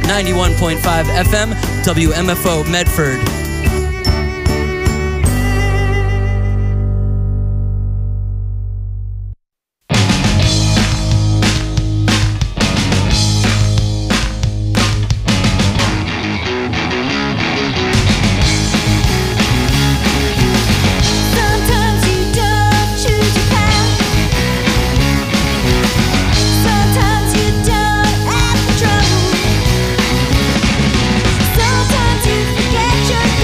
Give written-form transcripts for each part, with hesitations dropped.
91.5 FM, WMFO Medford. Sometimes you forget your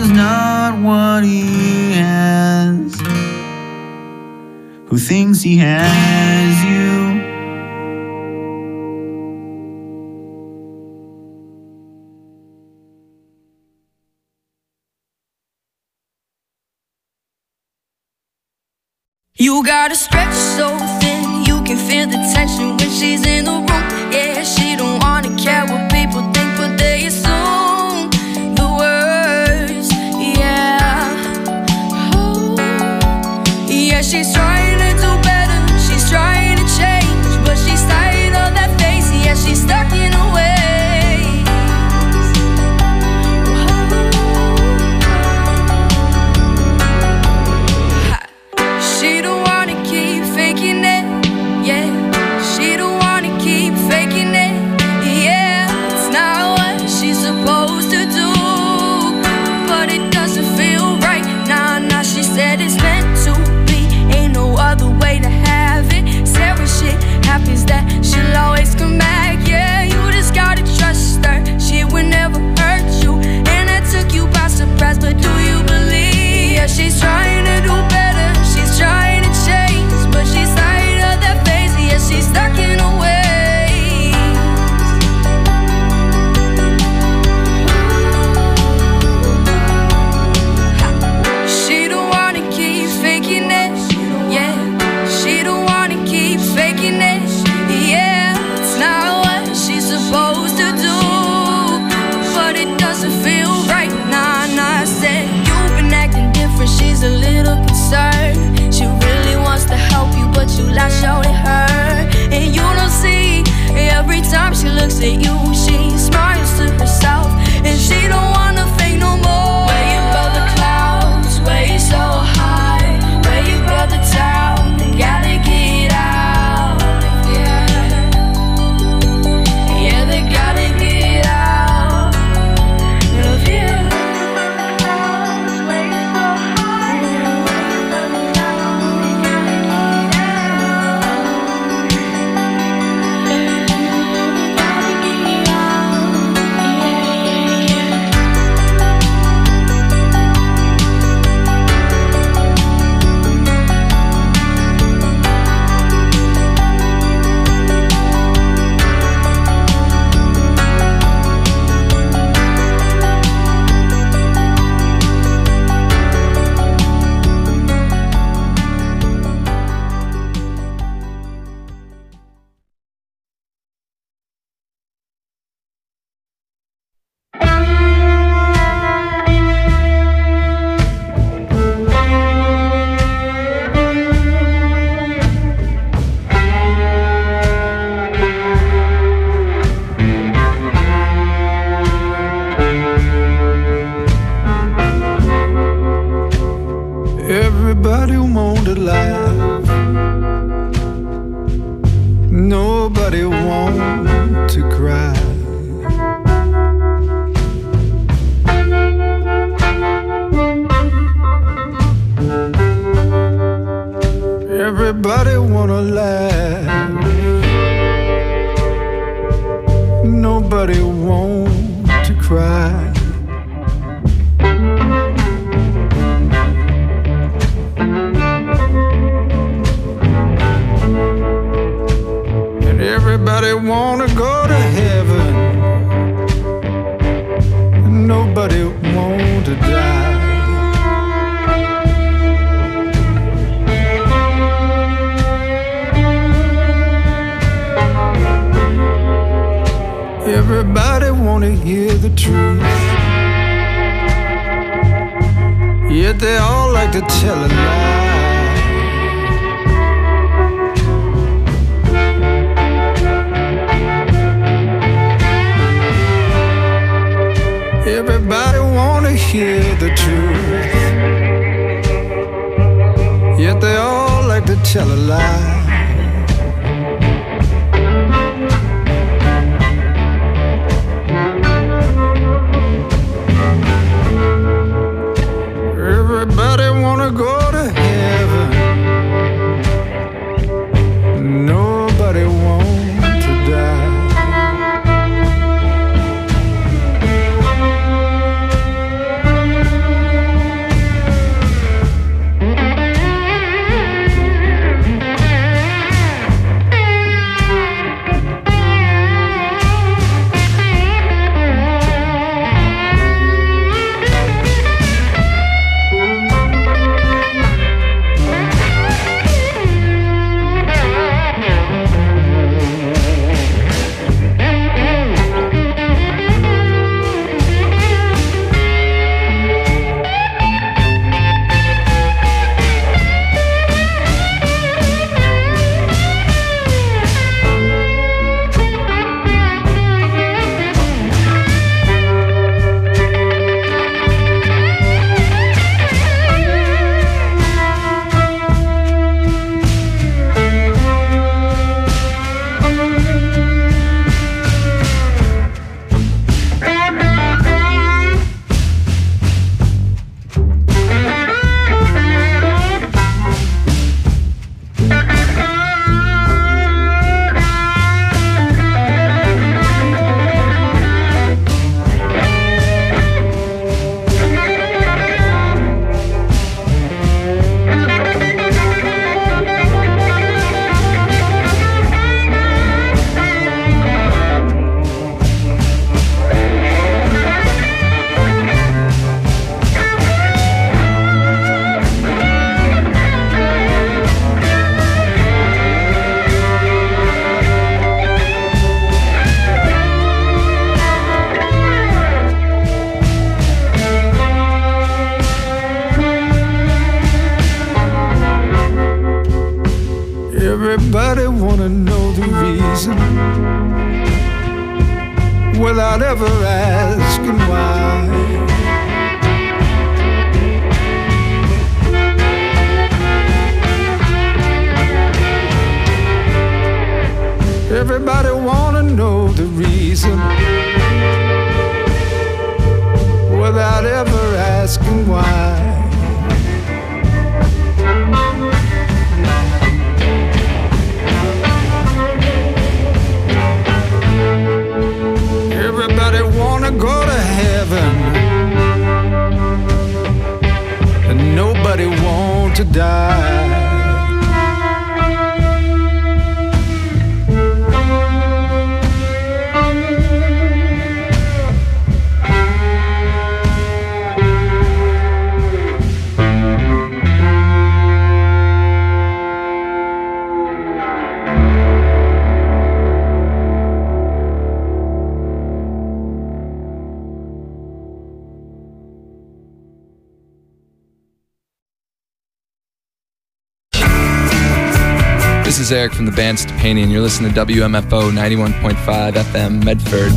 not what he has, who thinks he has you. You gotta stretch so thin, you can feel the tension when she's in the room. Yeah, she don't wanna care what people think, but they assume the worst. Yeah, oh, yeah, she's trying to do better, she's trying to change, but she's tired of that face. Yeah, she's stuck in her ways. She don't wanna keep faking it, yeah. She don't wanna keep faking it, yeah. It's not what she's supposed to do, but it doesn't feel right. Nah, nah, she said it's meant to be, ain't no other way to have it. Said when shit happens that she'll always come back, yeah. You just gotta trust her, she would never hurt you, and that took you by surprise, but do you believe? Yeah, she's trying to do better, she's trying to change, but she's tired of that phase. Yeah, she's stuck in her ways. She don't wanna keep faking it, yeah. She don't wanna keep faking it, yeah. It's not what she's supposed to do, but it doesn't feel right. Nah, nah, I said you've been acting different, she's a little concerned. She really wants to help you, but you lash out at her, and you don't see. Every time she looks at you, she smiles to herself, and she don't wanna fake no more. Where you build the clouds, where you so high, where you build the town, they gotta get out. Yeah, yeah, they gotta get out of here. Where you so high, where you build the town, they gotta get Everybody want to laugh, nobody want to cry. Everybody wanna laugh, nobody want to cry. Everybody wanna go to heaven, nobody want to die. Everybody wanna hear the truth, yet they all like to tell a lie. Everybody wanna hear the truth, yet they all like to tell a lie. Everybody wanna go to heaven, nobody want to die. wanna know the reason without ever asking why. Everybody wanna know the reason without ever asking why. Everybody wanna go to heaven, and nobody want to die. This is Eric from the band Stepani, and you're listening to WMFO 91.5 FM Medford.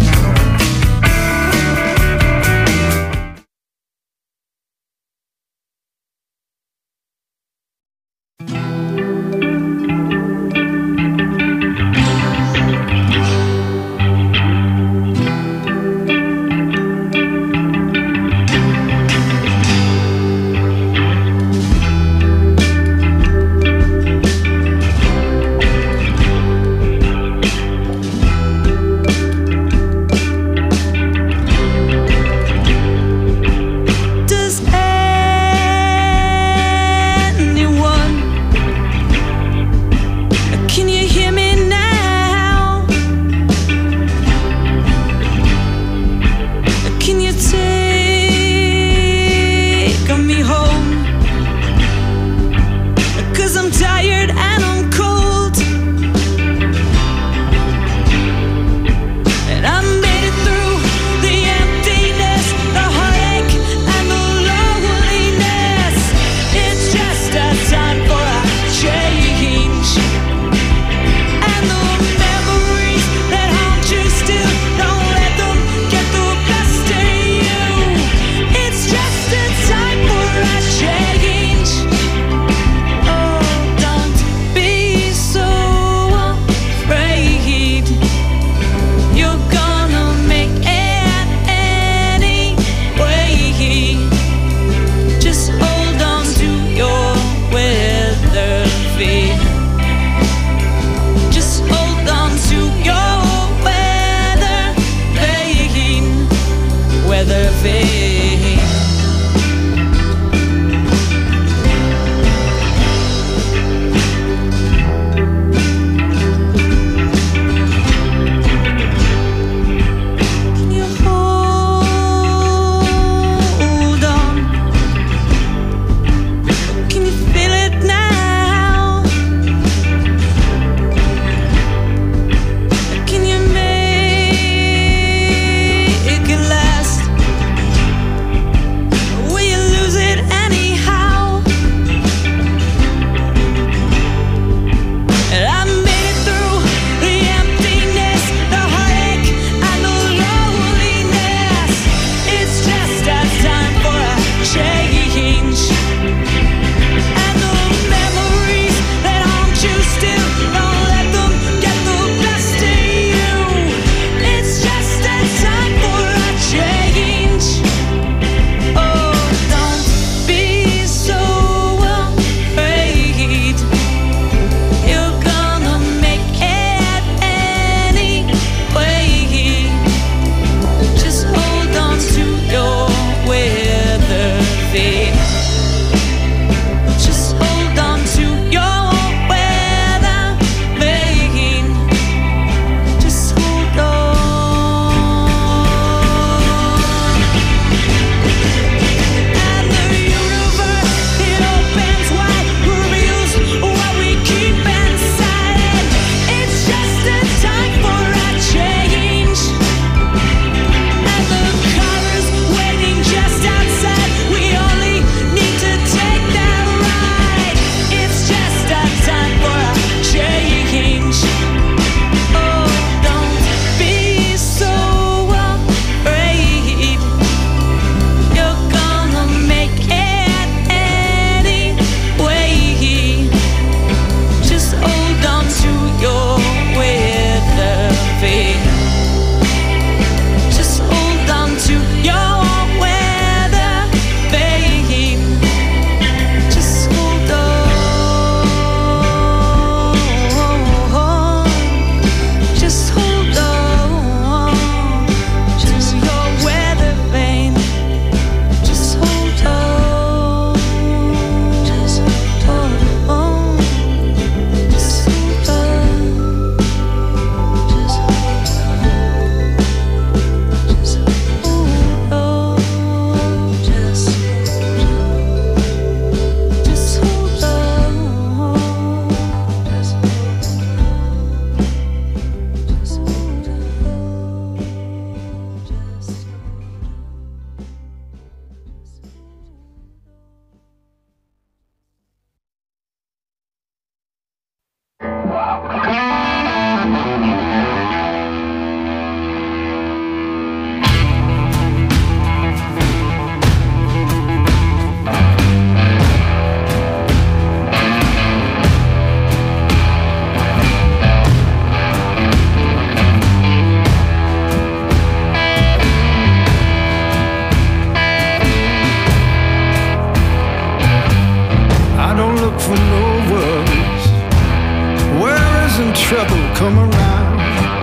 trouble come around.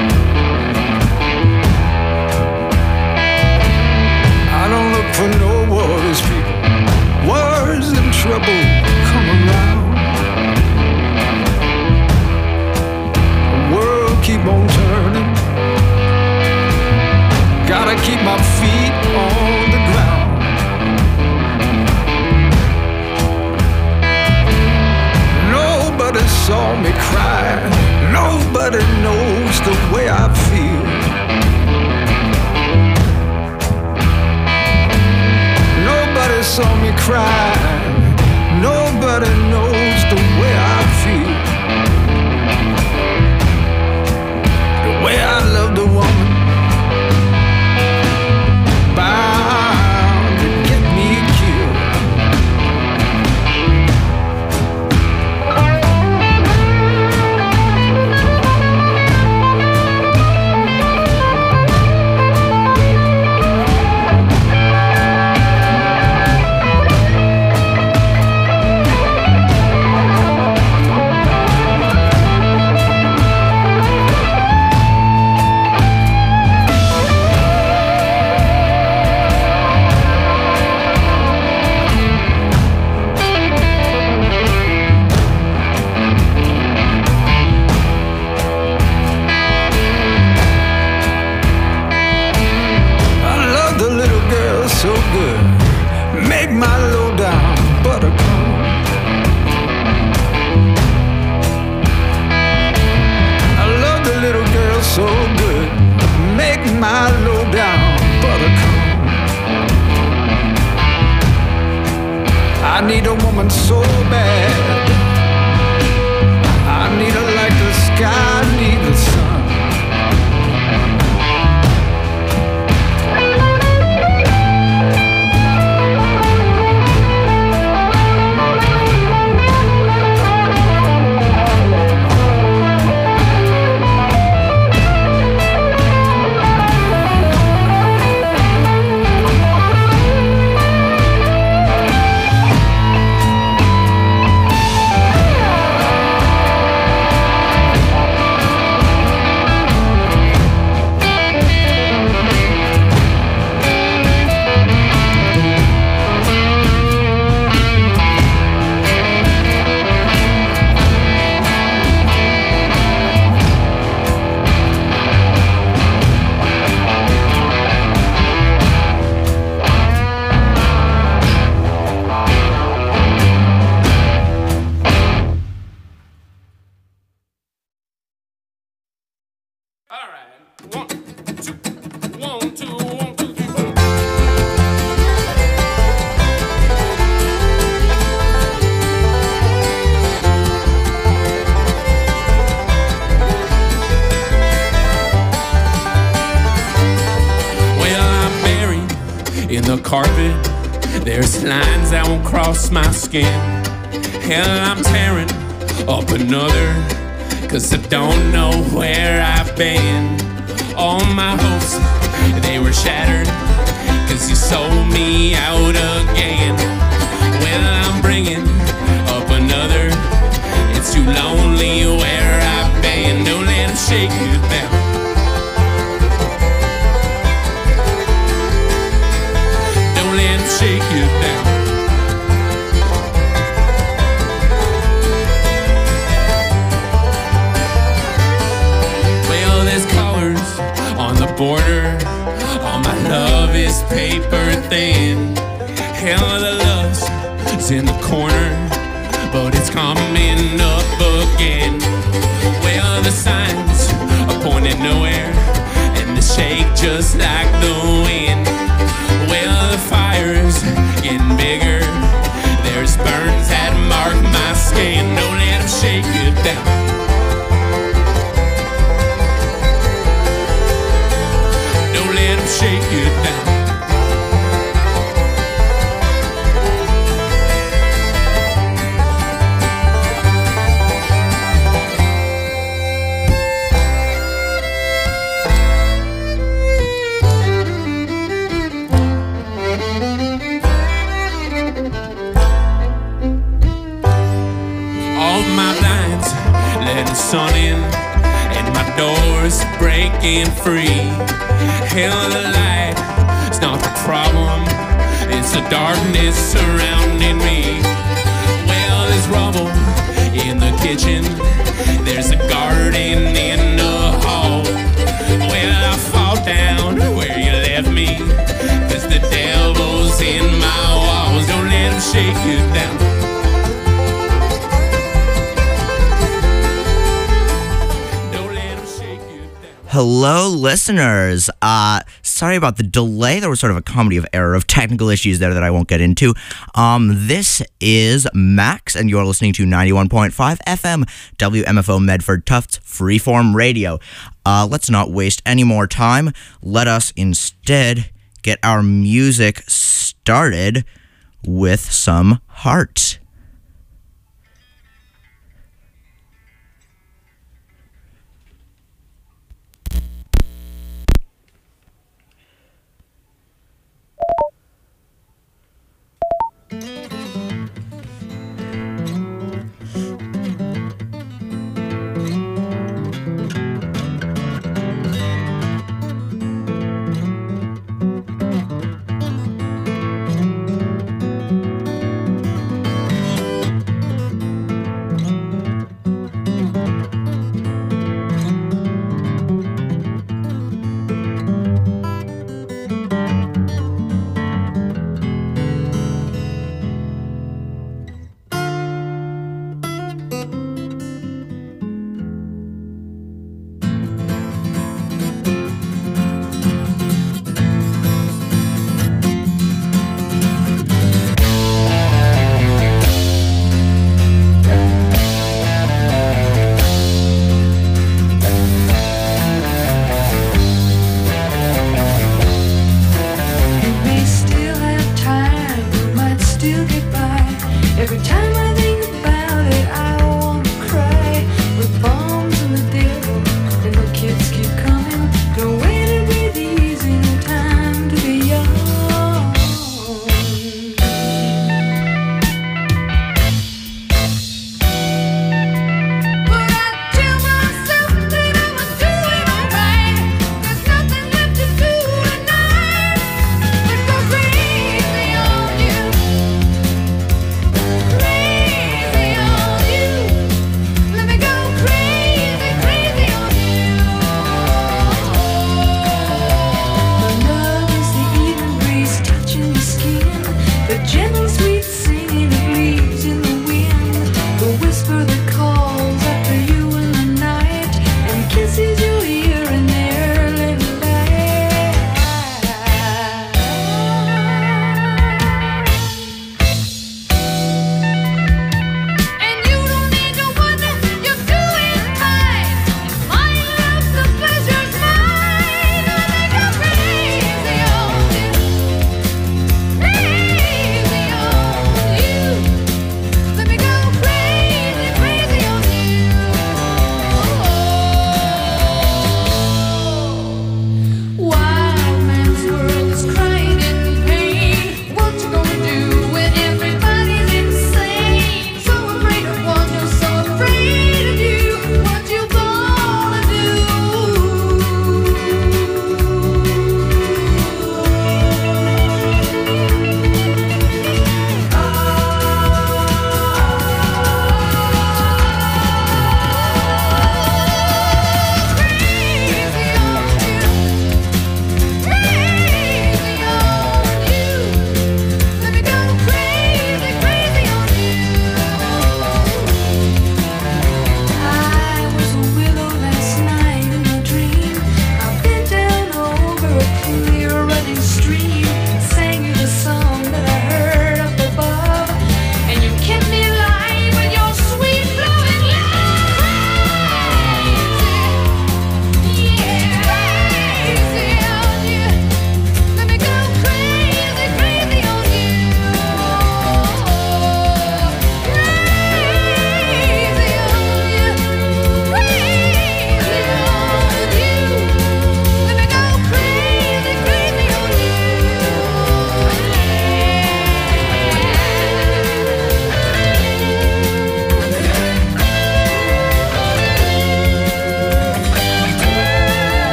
I don't look for no worries, people. Worries and trouble come around. The world keep on turning. Gotta keep my feet on the ground. Nobody saw me cry. Nobody knows the way I feel. Nobody saw me cry. Nobody knows the way I feel. The way I love the woman bound to get me killed. So good, make my low down buttercream. I love the little girl so good, make my low down buttercream. I need a woman so bad, I need her like the sky need the sun. Carpet, there's lines that won't cross my skin. Hell, I'm tearing up another, 'cause I don't know where I've been. All my hopes, they were shattered, 'cause you sold me out again. Well, I'm bringing up another, it's too lonely where I've been. Don't let them shake you down. Shake you down. Well, there's colors on the border. All my love is paper thin. Hell, the love's in the corner, but it's coming up again. Well, the signs are pointing nowhere, and they shake just like the wind. Well, the fire's getting bigger. There's burns that mark my skin. Don't let them shake you down. Don't let them shake you down. walking free. Hell, the light, it's not the problem. It's the darkness surrounding me. Well, there's rubble in the kitchen. There's a garden in the hall. Well, I fall down where you left me, 'cause the devil's in my walls. Don't let him shake you down. Hello, listeners. Sorry about the delay. There was sort of a comedy of error of technical issues there that I won't get into. This is Max, and you're listening to 91.5 FM WMFO Medford Tufts Freeform Radio. Let's not waste any more time. Let us instead get our music started with some Heart.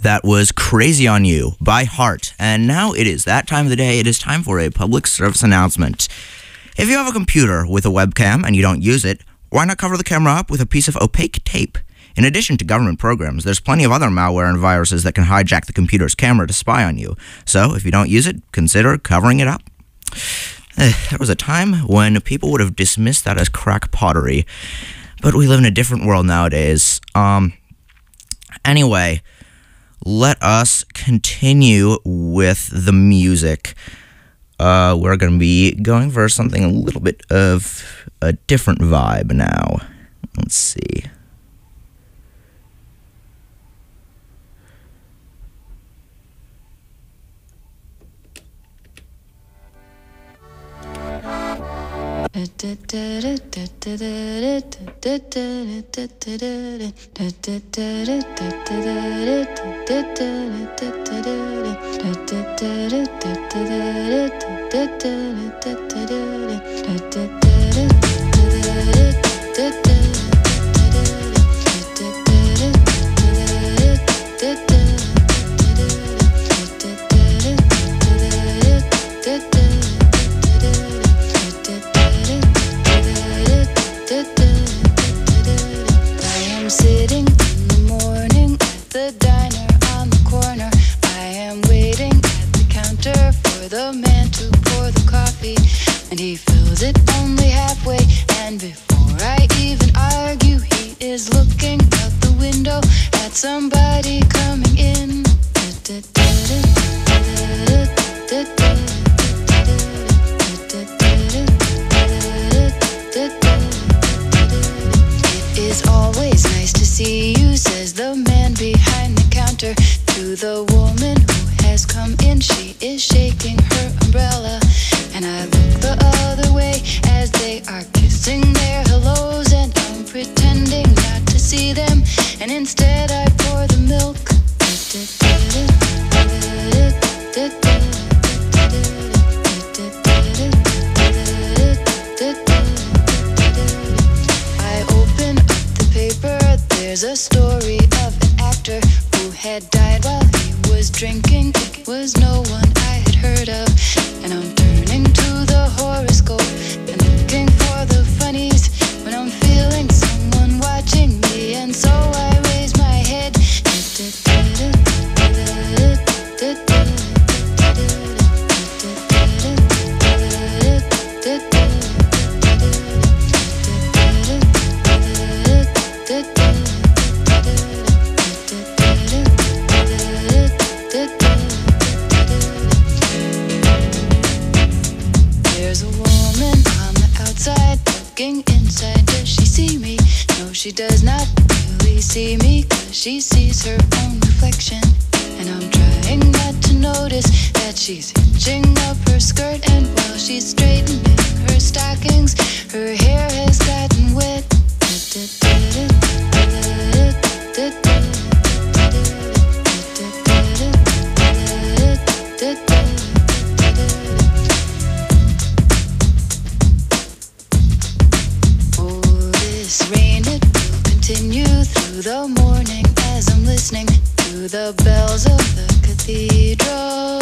That was Crazy on You by Heart. And now it is that time of the day. It is time for a public service announcement. If you have a computer with a webcam and you don't use it, why not cover the camera up with a piece of opaque tape? In addition to government programs, there's plenty of other malware and viruses that can hijack the computer's camera to spy on you. So if you don't use it, consider covering it up. There was a time when people would have dismissed that as crack pottery, but we live in a different world nowadays. Anyway, let us continue with the music. We're going to be going for something a little bit of a different vibe now. Let's see. Sitting in the morning at the diner on the corner. I am waiting at the counter for the man to pour the coffee, and he fills it only halfway. And before I even argue, he is looking out the window at somebody coming in. It is always nice to see you, says the man behind the counter to the woman who has come in. She is shaking her umbrella, and I look the other way as they are kissing their hellos, and I'm pretending not to see them, and instead I pour the milk. I open up the paper. There's a story of an actor who had died while he was drinking. It was no one I had heard of, and I'm turning to the horoscope and looking for the funnies when I'm feeling someone watching me, and so I raise my head. There's a woman on the outside looking inside. Does she see me? No, she does not really see me, 'cause she sees her own reflection. And I'm trying not to notice that she's hitching up her skirt, and while she's straightening her stockings, her hair has gotten wet. Oh, this rain, it will continue through the morning as I'm listening to the bells of the cathedral.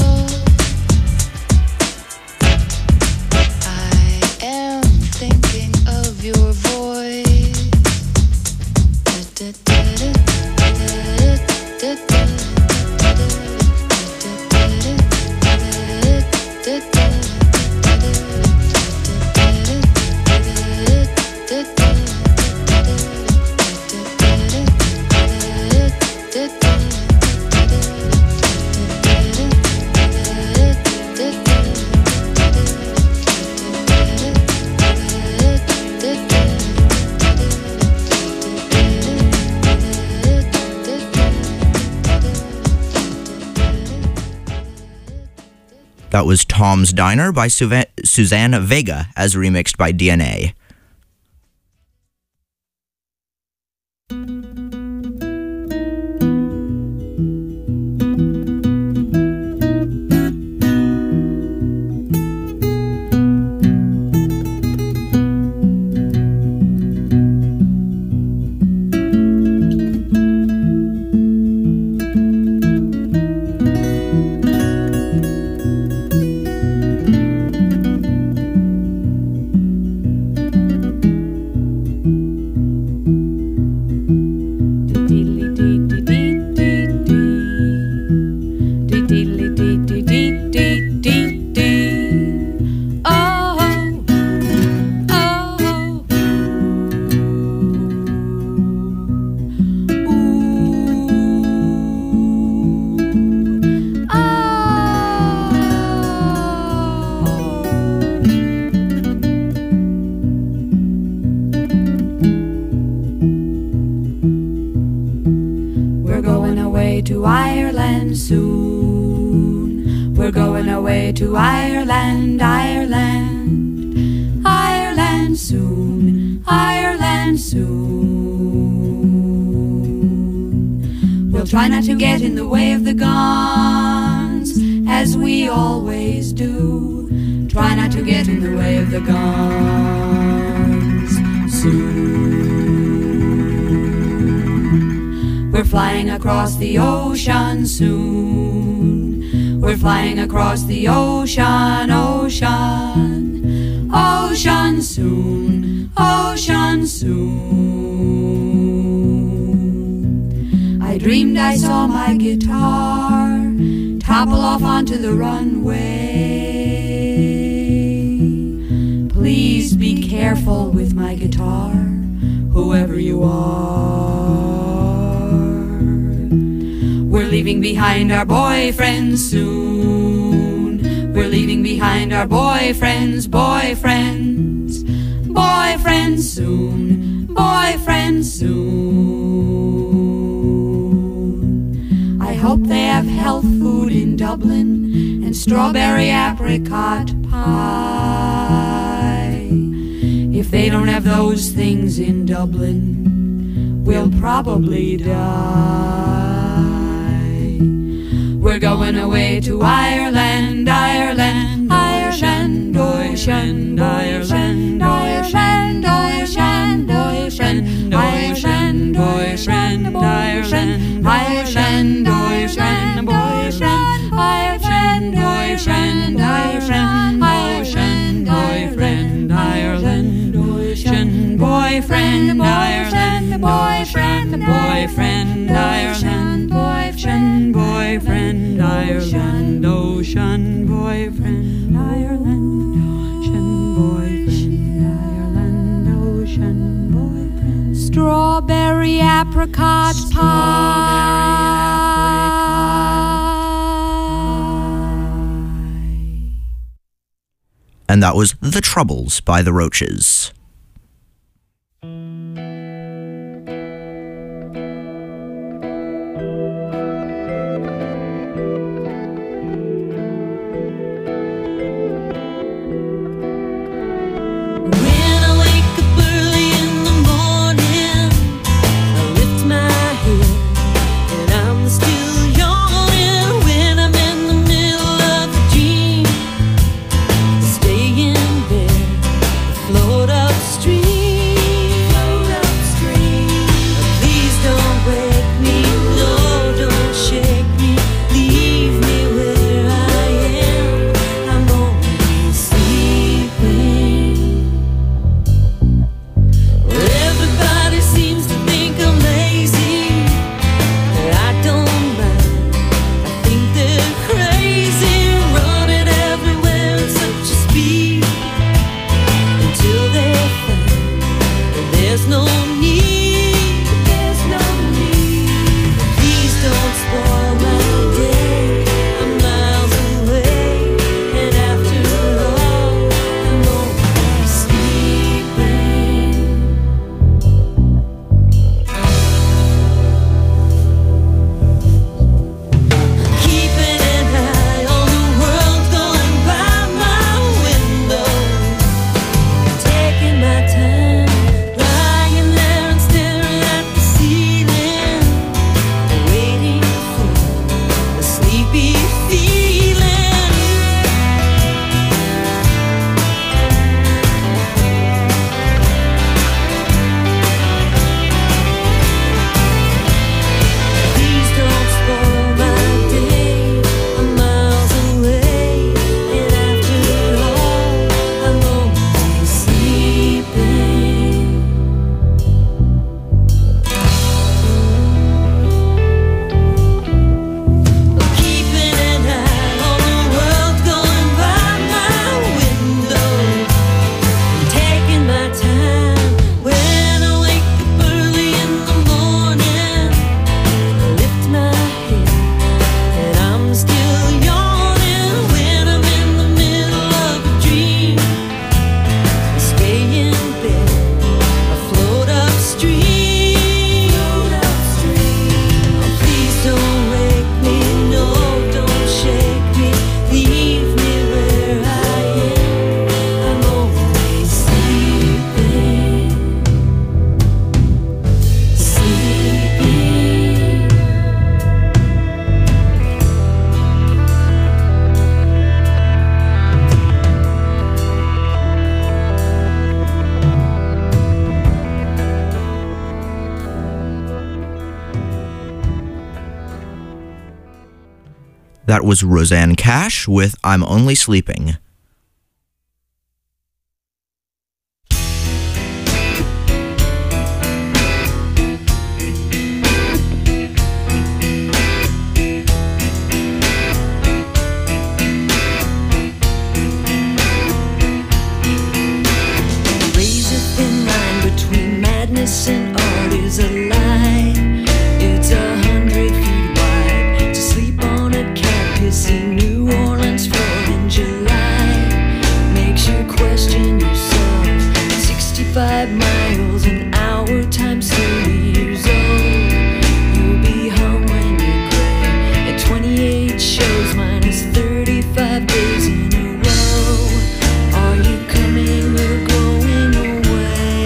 I am thinking of your voice. That was Tom's Diner by Suzanne Vega, as remixed by DNA. to Ireland soon. We're going away to Ireland, Ireland, Ireland soon, Ireland soon. We'll try not to get in the way of the guns, as we always do. Try not to get in the way of the guns soon. We're flying across the ocean soon. We're flying across the ocean, ocean, ocean soon, ocean soon. I dreamed I saw my guitar topple off onto the runway. Please be careful with my guitar, whoever you are. We're leaving behind our boyfriends soon. We're leaving behind our boyfriends, boyfriends, boyfriends soon, boyfriends soon. I hope they have health food in Dublin and strawberry apricot pie. If they don't have those things in Dublin, we'll probably die. We're going away to Ireland, Ireland, Ireland, ocean, Ireland, Ireland, ocean, ocean, Ireland, ocean, Ireland, Ireland, ocean, boyfriend, Ireland, ocean, Ireland, ocean, boyfriend, Ireland, ocean, boyfriend, Ireland, boyfriend, boyfriend, Ireland, boyfriend, boyfriend, Ireland, ocean, boyfriend, Ireland, ocean, boyfriend, Ireland, ocean, boyfriend, strawberry apricot pie. And that was The Troubles by The Roaches. Float up That was Roseanne Cash with I'm Only Sleeping. And art is a lie. It's 100 feet wide to sleep on a cat piss in New Orleans floor in July. Makes you question yourself. 65 miles an hour times 30 years old. You'll be home when you're gray at 28 shows minus 35 days in a row. Are you coming or going away?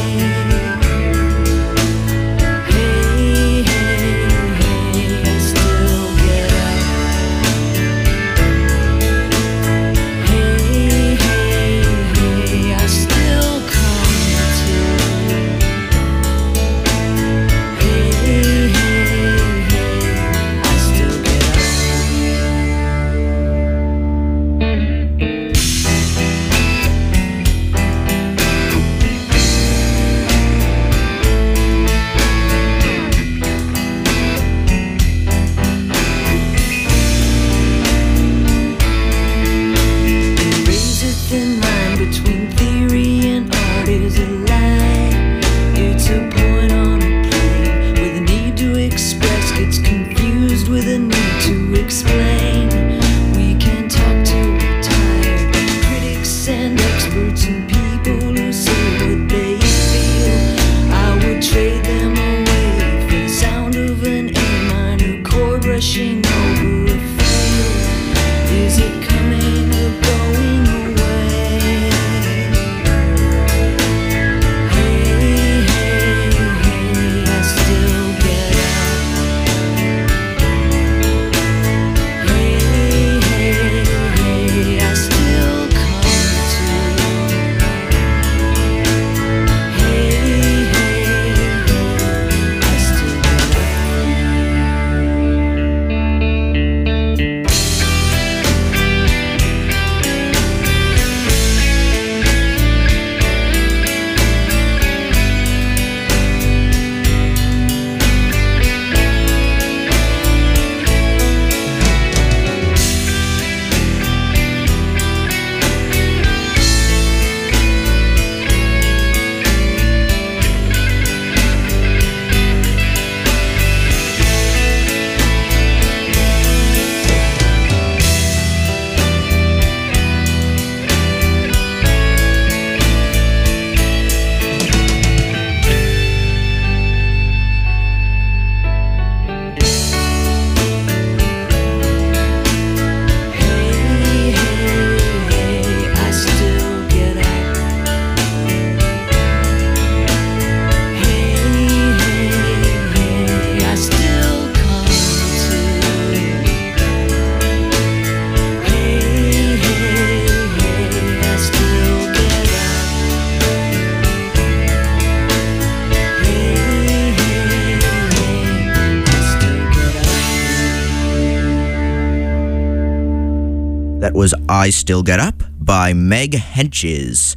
That was I Still Get Up by Meg Henches.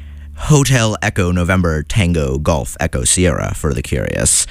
Hotel Echo November Tango Golf Echo Sierra for the curious.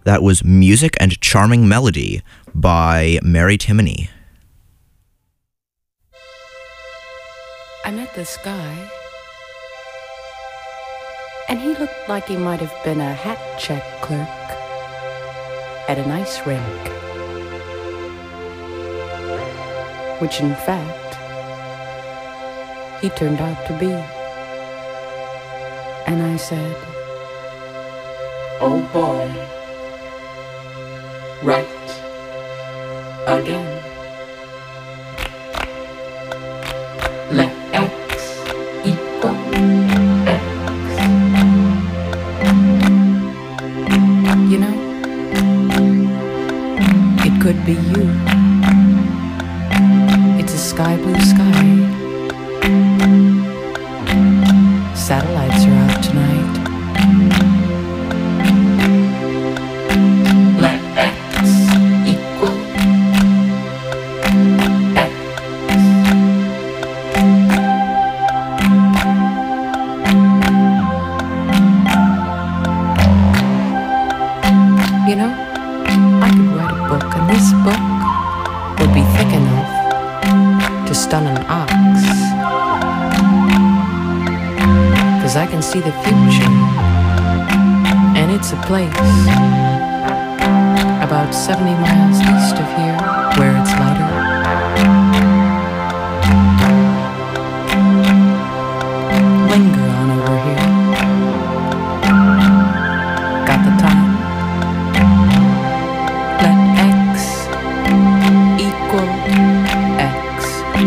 That was Music and Charming Melody by Mary Timony. I met this guy, and he looked like he might have been a hat check clerk at an ice rink, which in fact he turned out to be. And I said, oh boy, right again. Let X equal X. You know, it could be you. It's a sky blue sky. Satellites are out tonight. Let X equal X. You know, I could write a book, and this book would be thick enough to stun an ox. 'Cause I can see the future, and it's a place about 70 miles east of here where it's lighter. Linger on over here. Got the time? Let X equal X.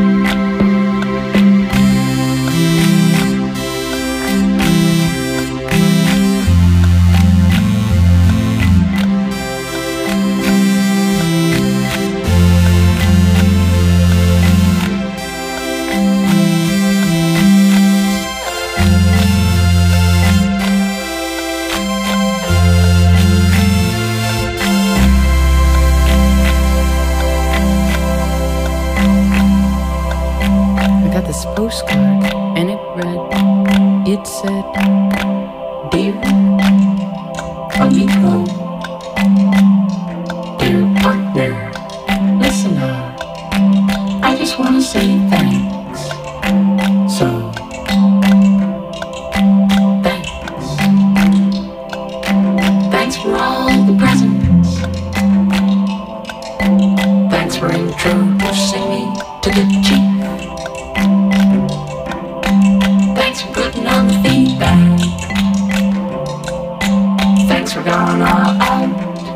This postcard, and it read, it said, dear amigo, dear partner, listener, I just want to say thanks. So, thanks. Thanks for all the presents. Thanks for introducing me to the chief. Thanks for putting on the feedback. Thanks for going all out.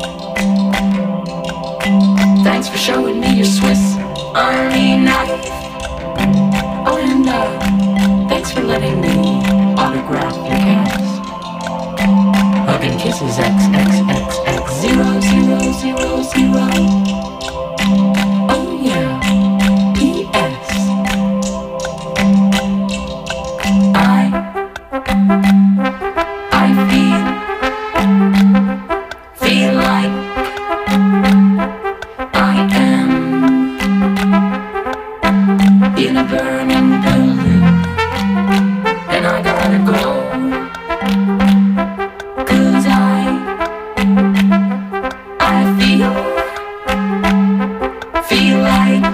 Thanks for showing me your Swiss Army knife. Oh, and thanks for letting me autograph your cast. Hug and kisses XXXX0000. Oh yeah. P.S. I feel like I am in a burning building, and I gotta go, 'cause I feel like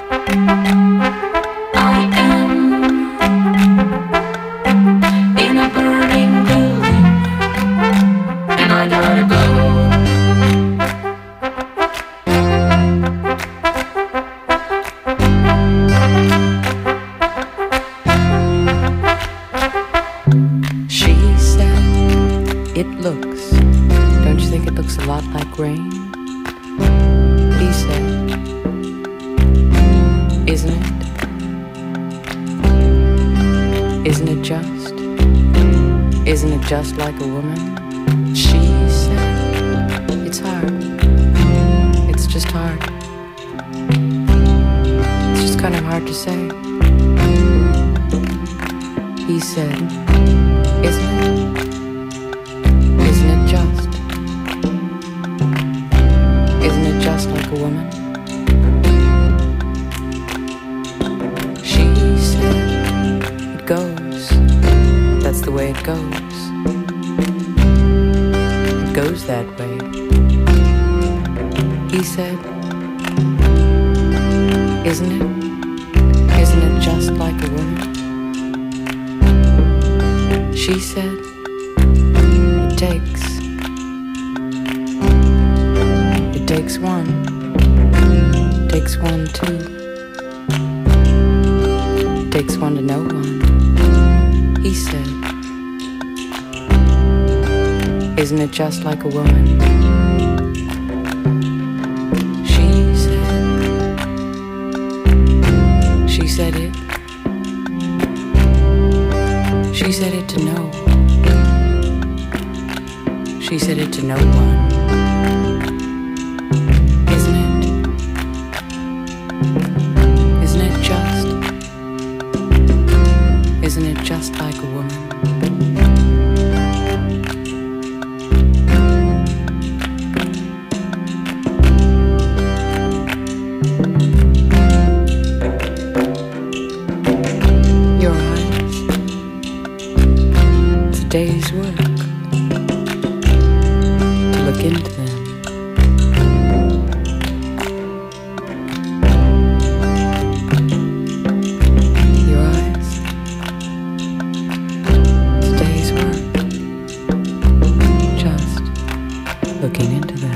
I am in a burning building, and I gotta go. She said, it looks, don't you think it looks a lot like rain? He said, isn't it? Isn't it just? Isn't it just like a woman? She said, it's hard. It's just hard. It's just kind of hard to say. He said, isn't it? Isn't it just? Isn't it just like a woman? She said, it goes. That's the way it goes. It goes that way. He said, isn't it? Isn't it just like a woman? She said, it takes one. Takes one too. Takes one to know one. He said, isn't it just like a woman? She said it. She said it to know. She said it to no one. Isn't it? Isn't it just? Isn't it just like a woman? Your eyes, it's a day's work to look into them. Your eyes, it's a day's work just looking into them.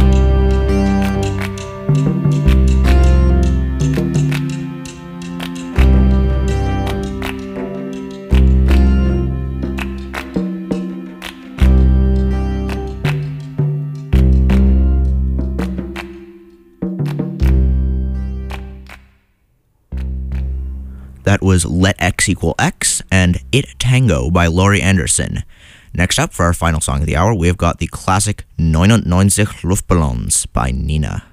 That was Let X Equal X and It Tango by Laurie Anderson. Next up, for our final song of the hour, we have got the classic 99 Luftballons by Nina.